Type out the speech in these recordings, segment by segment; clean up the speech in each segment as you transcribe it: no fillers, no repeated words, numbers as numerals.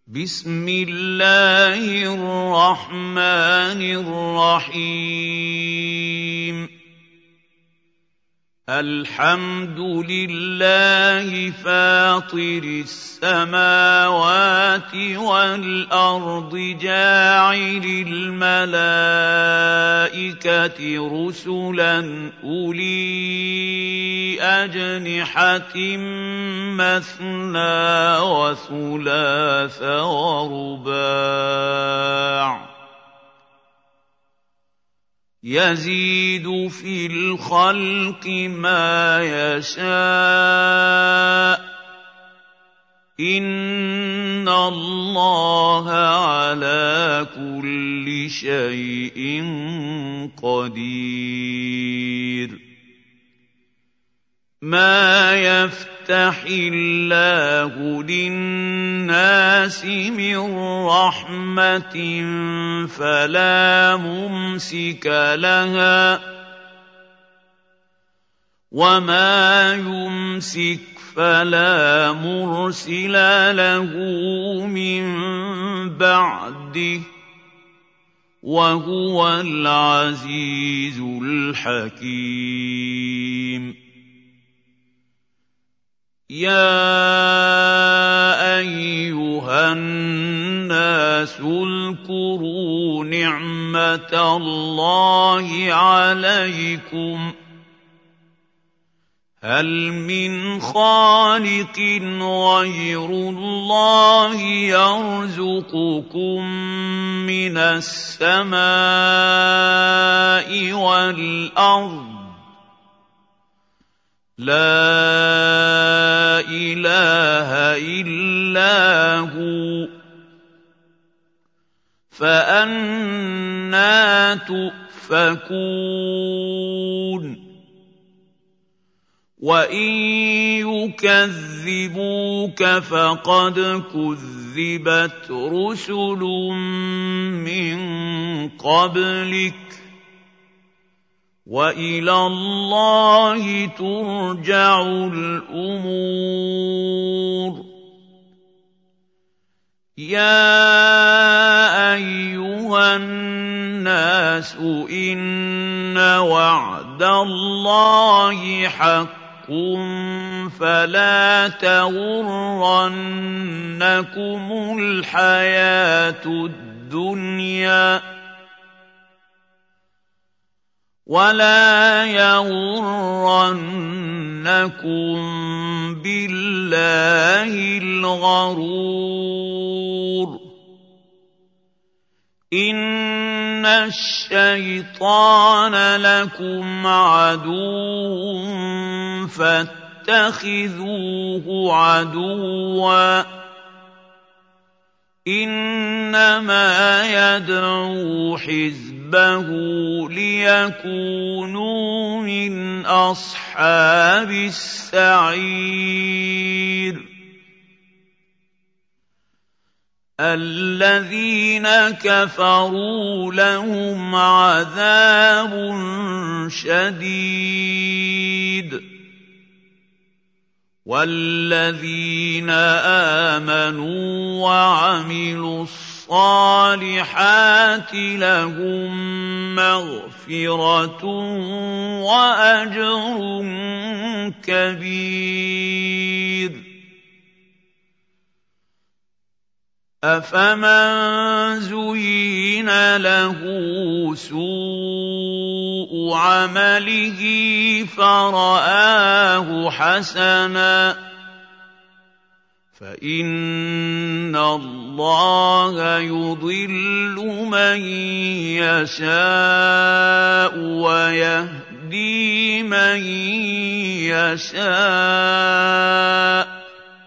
بسم الله الرحمن الرحيم الحمد لله فاطر السماوات والأرض جاعل الملائكة رسلا أولي أجنحة مثنى وثلاث ورباع يزيد في الخلق ما يشاء إن الله على كل شيء قدير ما يفتح الله للناس من رحمة فلا ممسك لها وما يمسك فلا مرسل له من بعده وهو العزيز الحكيم يا أيها الناس اذكروا نعمة الله عليكم هل من خالق غير الله يرزقكم من السماء والأرض لا إله إلا هو فأنى تؤفكون وإن يكذبوك فقد كذبت رسل من قبلك وإلى الله ترجع الأمور يا أيها الناس إن وعد الله حق فلا تغرنكم الحياة الدنيا ولا يغرنكم بالله الغرور إن الشيطان لكم عدو فاتخذوه عدوا إنما يدعو حزبه ليكونوا من أصحاب السعير الذين كفروا لهم عذاب شديد والذين آمنوا وعملوا الصالحات لهم مغفرة وأجر كبير أفمن زين له سوء عمله فرآه حسنا فإن الله يضل من يشاء ويهدي من يشاء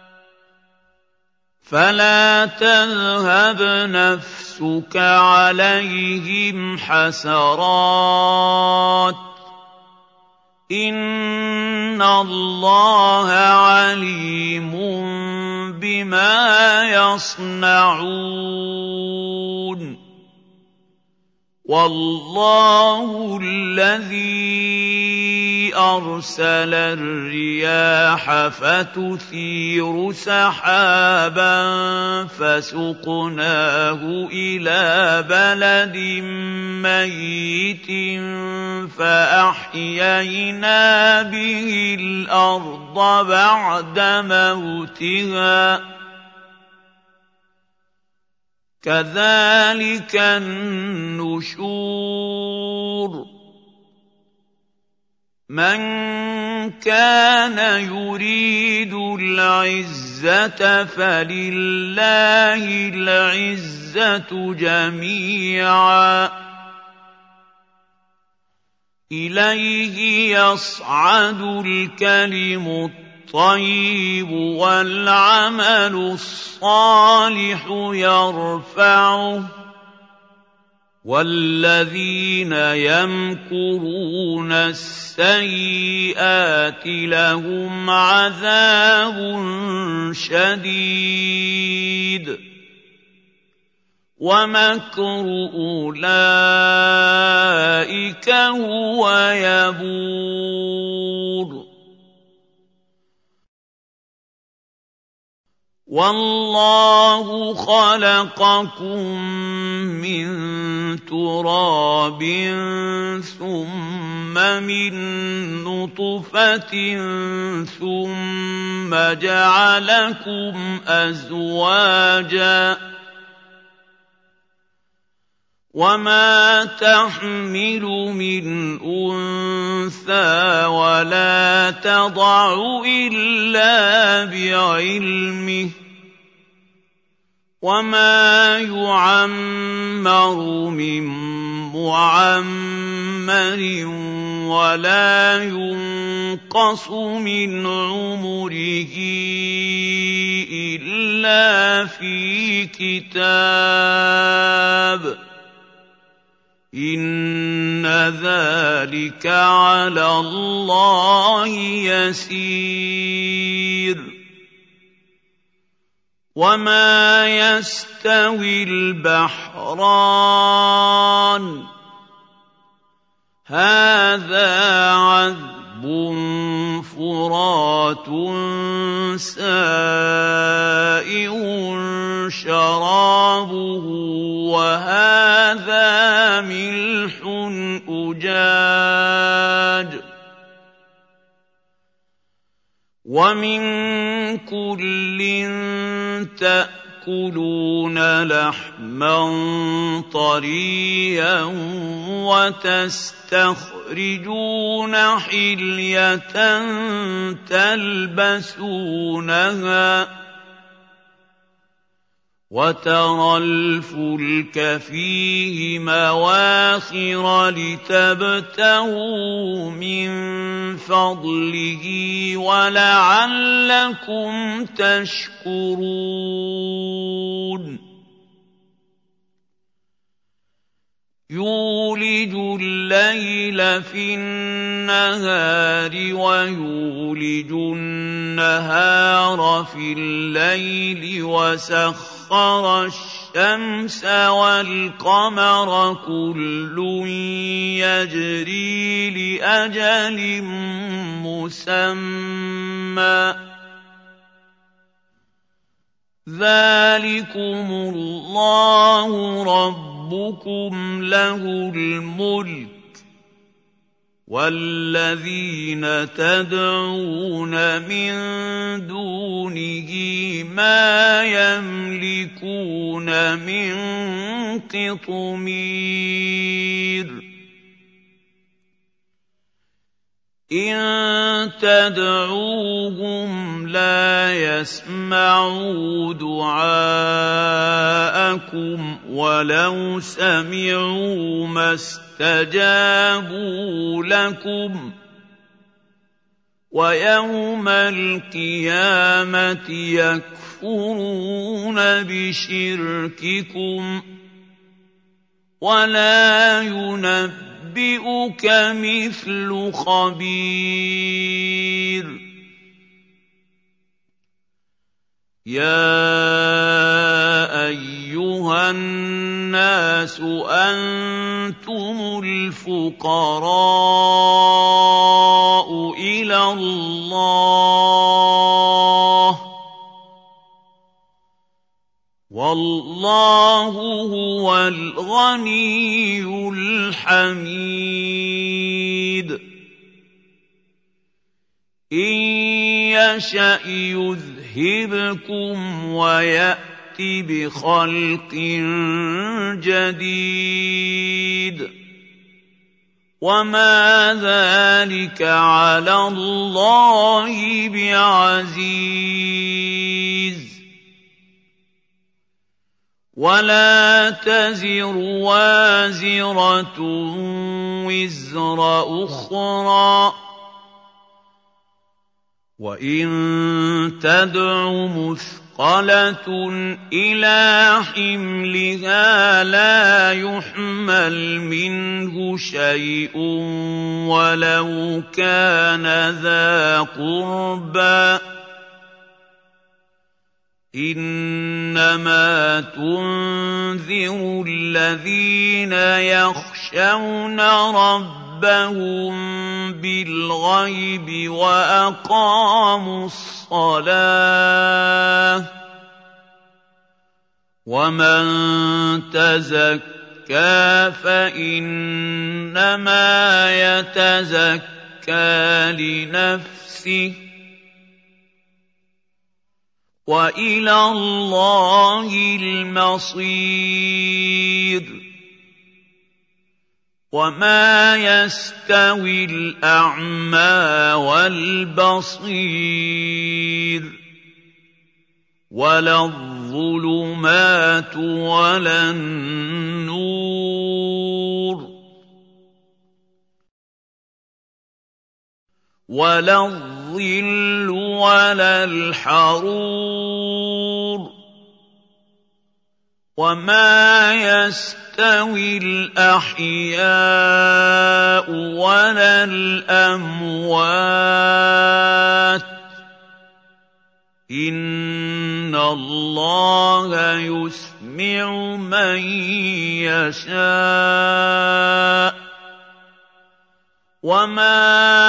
فلا تذهب نفسك عليهم حسرات إن الله عليم بما يصنعون والله الذي أرسل الرياح فتثير سحابا فسقناه إلى بلد ميت فأحيينا به الأرض بعد موتها كذلك النشور من كان يريد العزة فلله العزة جميعا إليه يصعد الكلم الطيب والعمل الصالح يرفعه والذين يمكرون السيئات لهم عذاب شديد ومكر أولئك هو يبور والله خلقكم من تراب ثم من نطفة ثم جعلكم أزواجا وما تحمل من أنثى ولا تضع إلا بعلمه وما يعمر من معمر ولا ينقص من عمره إلا في كتاب إن ذلك على الله يسير وما يستوي البحران هذا عذب فرات سائغ شرابه وهذا ملح أجاج ومن كل تأكلون لحما طريا وتستخرجون حلية تلبسونها وترى الفلك فيه مواخر لتبتغوا من فضله ولعلكم تشكرون يولج الليل في النهار ويولج النهار في الليل وسخر الشمس والقمر كل يجري لأجل مسمى ذلكم الله ربكم له الملك والذين تدعون من دونه ما يملكون من قطمير إن تدعوهم لا يسمعوا دعاءكم ولو سمعوا ما استجابوا لكم ويوم القيامة يكفرون بشرككم ولا ينبئونك مثل خبير يا أيها الناس أنتم الفقراء اللَّهِ ۗ وَاللَّهُ هُوَ الْغَنِيُّ الْحَمِيدُ. إِن يَشَأْ يُذْهِبْكُمْ وَيَأْتِ بِخَلْقٍ جَدِيدٍ ۚ وَمَا ذَٰلِكَ عَلَى اللَّهِ بِعَزِيزٍ. وَلَا تَزِرُ وَازِرَةٌ وِزْرَ أُخْرَىٰ ۚ وَإِن تَدْعُ مُثْقَلَةٌ إِلَىٰ حِمْلِهَا لَا يُحْمَلْ مِنْهُ شَيْءٌ وَلَوْ كَانَ ذَا قُرْبَىٰ ۗ إِنَّمَا تُنذِرُ الَّذِينَ يَخْشَوْنَ رَبَّهُم بِالْغَيْبِ وَأَقَامُوا الصَّلَاةَ ۚ وَمَن تَزَكَّىٰ فَإِنَّمَا يَتَزَكَّىٰ لِنَفْسِهِ ۚ وَإِلَى اللَّهِ الْمَصِيرُ. وَمَا يَسْتَوِي الْأَعْمَىٰ وَالْبَصِيرُ، وَلَا الظُّلُمَاتُ وَلَا النُّورُ، وَلَا الظِّلُّ وَلَا الْحَرُورُ. وَمَا يَسْتَوِي الْأَحْيَاءُ وَلَا الْأَمْوَاتُ ۚ إِنَّ اللَّهَ يُسْمِعُ مَن يَشَاءُ ۖ وَمَا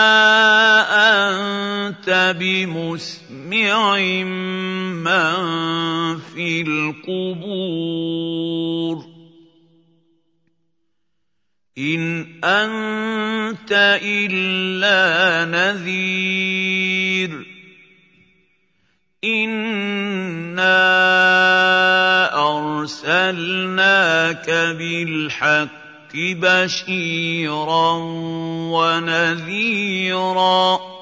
أَنتَ بِمُسْمِعٍ مَّن فِي الْقُبُورِ. إِنْ أَنتَ إِلَّا نَذِيرٌ. إِنَّا أَرْسَلْنَاكَ بِالْحَقِّ بَشِيرًا وَنَذِيرًا ۚ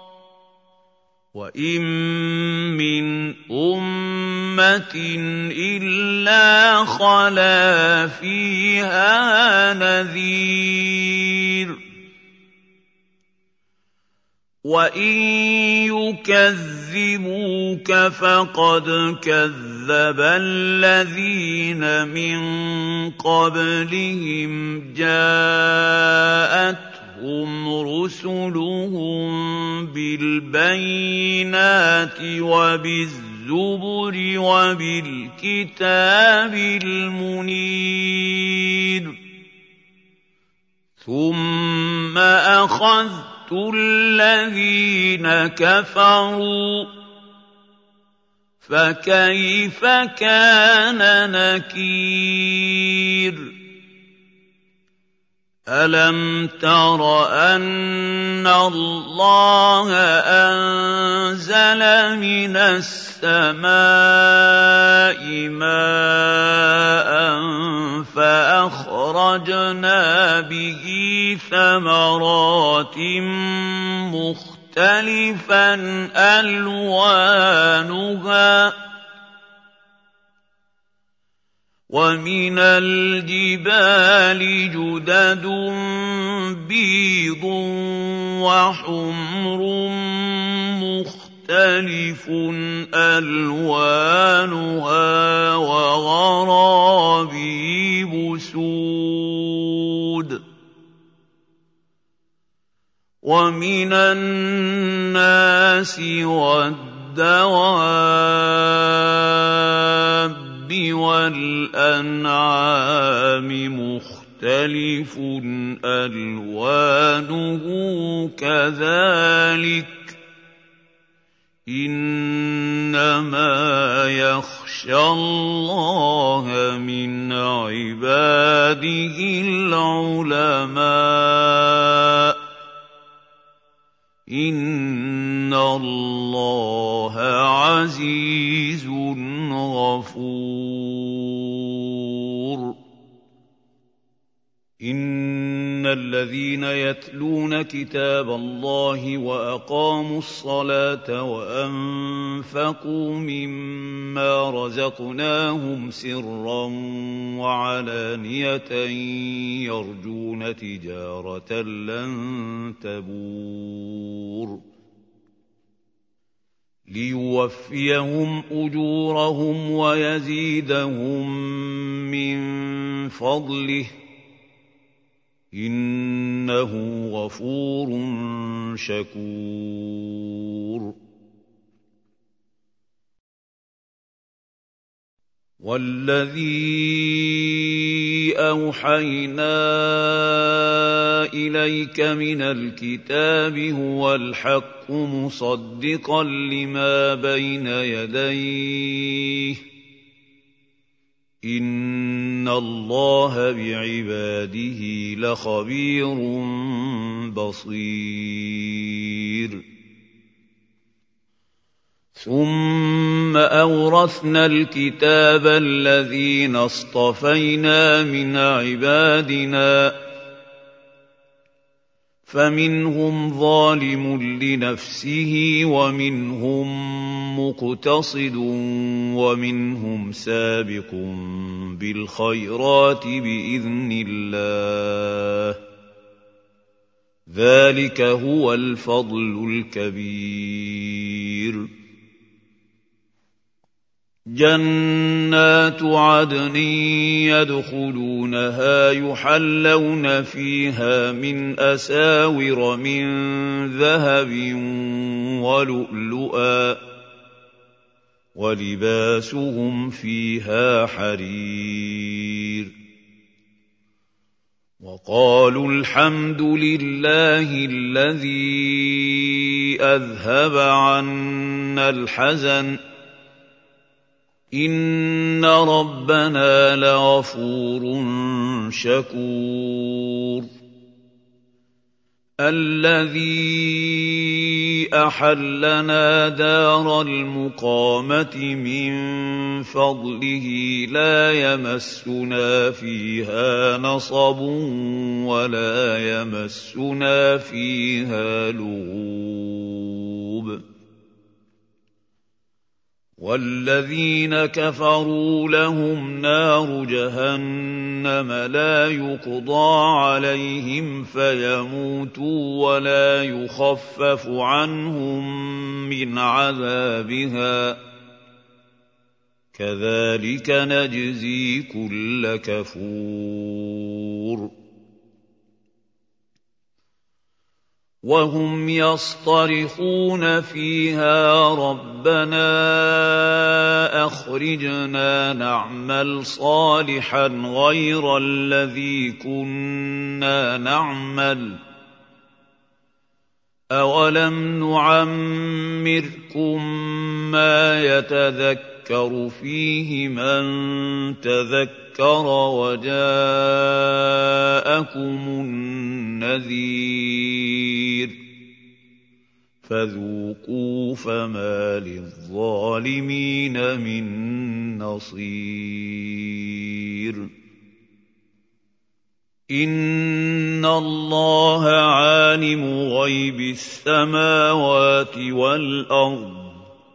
وَإِن مِّنْ أُمَّةٍ إِلَّا خَلَا فِيهَا نَذِيرٌ ۚ وَإِن يُكَذِّبُوكَ فَقَدْ كَذَّبَ الَّذِينَ مِن قَبْلِهِمْ جَاءَتْهُمْ رُسُلُهُم بِالْبَيِّنَاتِ وَبِالزُّبُرِ وَبِالْكِتَابِ الْمُنِيرِ، ثُمَّ أَخَذْتُ الَّذِينَ كَفَرُوا ۖ فَكَيْفَ كَانَ نَكِيرِ. أَلَمْ تَرَ أَنَّ اللَّهَ أَنزَلَ مِنَ السَّمَاءِ مَاءً فَأَخْرَجْنَا بِهِ ثَمَرَاتٍ مُخْتَلِفًا أَلْوَانُهَا ۚ وَمِنَ الْجِبَالِ جُدَدٌ بِيضٌ وَحُمْرٌ مُخْتَلِفٌ أَلْوَانُهَا وَغَرَابِيبُ سُودٌ. وَمِنَ النَّاسِ وَالدَّوَابِّ وَالْأَنْعَامِ مُخْتَلِفٌ أَلْوَانُهُ كَذَٰلِكَ ۗ إِنَّمَا يَخْشَى اللَّهَ مِنْ عِبَادِهِ الْعُلَمَاءُ ۗ إِنَّ اللَّهَ عَزِيزٌ غَفُورٌ إِنَّ الَّذِينَ يَتْلُونَ كِتَابَ اللَّهِ وَأَقَامُوا الصَّلَاةَ وَأَنفَقُوا مِمَّا رَزَقْنَاهُمْ سِرًّا وَعَلَانِيَةً يَرْجُونَ تِجَارَةً لَّن تَبُورَ لِيُوَفِّيَهُمْ أُجُورَهُمْ وَيَزِيدَهُم مِّن فَضْلِهِ ۚ إِنَّهُ غَفُورٌ شَكُورٌ وَالَّذِي أَوْحَيْنَا إِلَيْكَ مِنَ الْكِتَابِ هُوَ الْحَقُّ مُصَدِّقًا لِّمَا بَيْنَ يَدَيْهِ ۗ إِنَّ اللَّهَ بِعِبَادِهِ لَخَبِيرٌ بَصِيرٌ ثُمَّ أَوْرَثْنَا الْكِتَابَ الَّذِينَ اصْطَفَيْنَا مِنْ عِبَادِنَا ۖ فَمِنْهُمْ ظَالِمٌ لِّنَفْسِهِ وَمِنْهُم مُّقْتَصِدٌ وَمِنْهُمْ سَابِقٌ بِالْخَيْرَاتِ بِإِذْنِ اللَّهِ ۚ ذَلِكَ هُوَ الْفَضْلُ الْكَبِيرُ جَنَّاتُ عَدْنٍ يَدْخُلُونَهَا يُحَلَّوْنَ فِيهَا مِنْ أَسَاوِرَ مِن ذَهَبٍ وَلُؤْلُؤًا ۖ وَلِبَاسُهُمْ فِيهَا حَرِيرٌ وَقَالُوا الْحَمْدُ لِلَّهِ الَّذِي أَذْهَبَ عَنَّا الْحَزَنَ ۖ إِنَّ رَبَّنَا لَغَفُورٌ شَكُورٌ الَّذِي أَحَلَّنَا دَارَ الْمُقَامَةِ مِن فَضْلِهِ لَا يَمَسُّنَا فِيهَا نَصَبٌ وَلَا يَمَسُّنَا فِيهَا لُغُوبٌ وَالَّذِينَ كَفَرُوا لَهُمْ نَارُ جَهَنَّمَ لَا يُقْضَىٰ عَلَيْهِمْ فَيَمُوتُوا وَلَا يُخَفَّفُ عَنْهُم مِّنْ عَذَابِهَا ۚ كَذَٰلِكَ نَجْزِي كُلَّ كَفُورٍ وَهُمْ يَصْطَرِخُونَ فِيهَا رَبَّنَا أَخْرِجْنَا نَعْمَلْ صَالِحًا غَيْرَ الَّذِي كُنَّا نَعْمَلُ ۚ أَوَلَمْ نُعَمِّرْكُم مَّا يَتَذَكَّرُ فِيهِ مَن تَذَكَّرَ وَجَاءَكُمُ النَّذِيرُ ۖ فَذُوقُوا فَمَا لِلظَّالِمِينَ مِن نَّصِيرٍ إِنَّ اللَّهَ عَالِمُ غَيْبِ السَّمَاوَاتِ وَالْأَرْضِ ۚ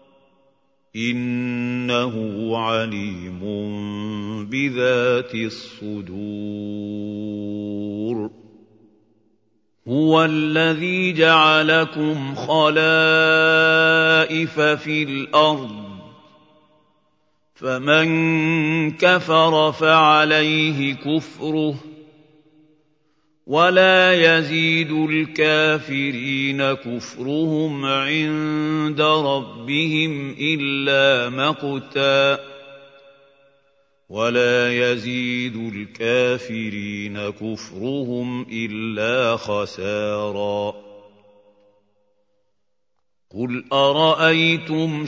إِنَّهُ عَلِيمٌ بِذَاتِ الصُّدُورِ هُوَ الَّذِي جَعَلَكُمْ خَلَائِفَ فِي الْأَرْضِ ۚ فَمَن كَفَرَ فَعَلَيْهِ كُفْرُهُ ۖ وَلَا يَزِيدُ الْكَافِرِينَ كُفْرُهُمْ عِندَ رَبِّهِمْ إِلَّا مَقْتًا ۖ وَلَا يَزِيدُ الْكَافِرِينَ كُفْرُهُمْ إِلَّا خَسَارًا قُلْ أَرَأَيْتُمْ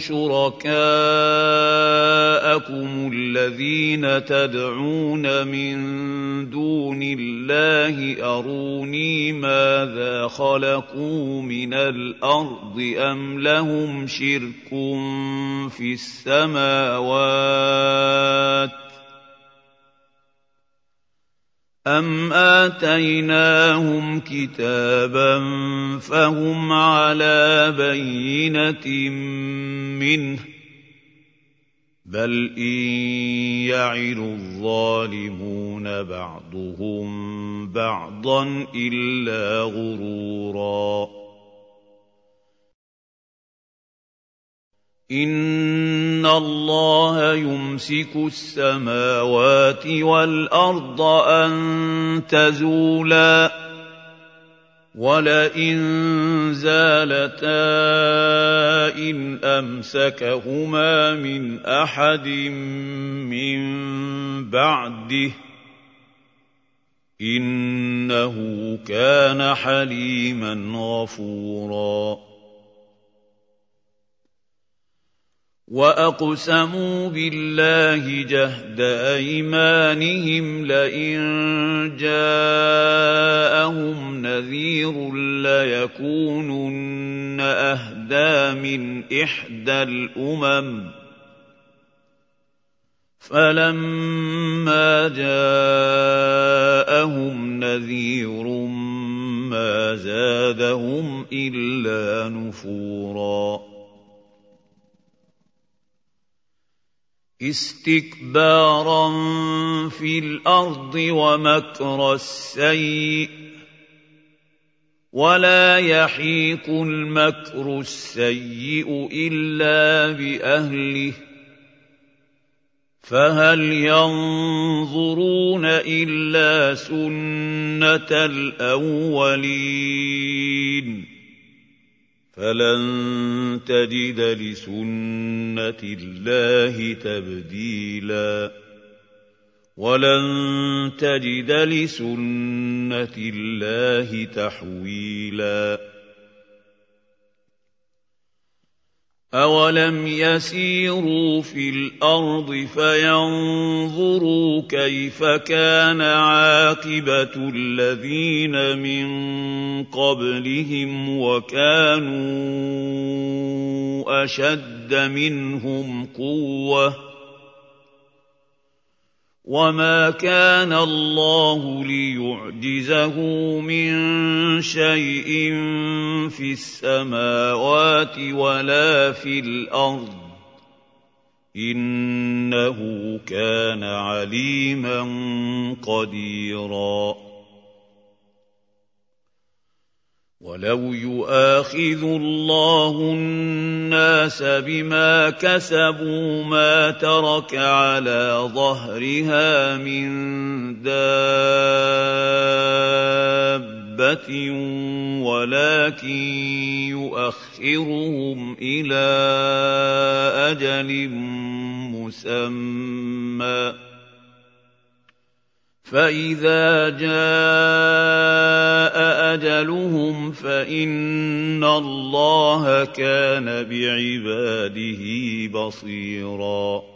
شُرَكَاءَكُمُ الَّذِينَ تَدْعُونَ مِن دُونِ اللَّهِ أَرُونِي مَاذَا خَلَقُوا مِنَ الْأَرْضِ أَمْ لَهُمْ شِرْكٌ فِي السَّمَاوَاتِ أَمْ آتَيْنَاهُمْ كِتَابًا فَهُمْ عَلَىٰ بَيِّنَةٍ مِّنْهُ ۚ بَلْ إِن يَعِدُ الظَّالِمُونَ بَعْضُهُم بَعْضًا إِلَّا غُرُورًا إِنَّ اللَّهَ يُمْسِكُ السَّمَاوَاتِ وَالْأَرْضَ أَن تَزُولَا وَلَئِن زَالَتَا إِنْ أَمْسَكَهُمَا مِنْ أَحَدٍ مِّن بَعْدِهِ ۚ إِنَّهُ كَانَ حَلِيمًا غَفُورًا وَأَقْسَمُوا بِاللَّهِ جَهْدَ أَيْمَانِهِمْ لَئِن جَاءَهُمْ نَذِيرٌ لَّيَكُونُنَّ أَهْدَىٰ مِنْ إِحْدَى الْأُمَمِ ۖ فَلَمَّا جَاءَهُمْ نَذِيرٌ مَّا زَادَهُمْ إِلَّا نُفُورًا اسْتِكْبَارًا فِي الْأَرْضِ وَمَكْرَ السَّيِّئِ ۚ وَلَا يَحِيقُ الْمَكْرُ السَّيِّئُ إِلَّا بِأَهْلِهِ ۚ فَهَلْ يَنظُرُونَ إِلَّا سُنَّتَ الْأَوَّلِينَ فَلَن تَجِدَ لِسُنَّةِ اللَّهِ تَبْدِيلًا وَلَن تَجِدَ لِسُنَّةِ اللَّهِ تَحْوِيلًا أَوَلَمْ يَسِيرُوا فِي الْأَرْضِ فَيَنظُرُوا كَيْفَ كَانَ عَاقِبَةُ الَّذِينَ مِن قَبْلِهِمْ وَكَانُوا أَشَدَّ مِنْهُمْ قُوَّةً ۚ وَمَا كَانَ اللَّهُ لِيُعْجِزَهُ مِن شَيْءٍ فِي السَّمَاوَاتِ وَلَا فِي الْأَرْضِ ۚ إِنَّهُ كَانَ عَلِيمًا قَدِيرًا وَلَوْ يُؤَاخِذُ اللَّهُ النَّاسَ بِمَا كَسَبُوا مَا تَرَكَ عَلَىٰ ظَهْرِهَا مِن دَابَّةٍ وَلَٰكِن يُؤَخِّرُهُمْ إِلَىٰ أَجَلٍ مُّسَمًّى ۖ فَإِذَا جَاءَ أَجَلُهُمْ فَإِنَّ اللَّهَ كَانَ بِعِبَادِهِ بَصِيرًا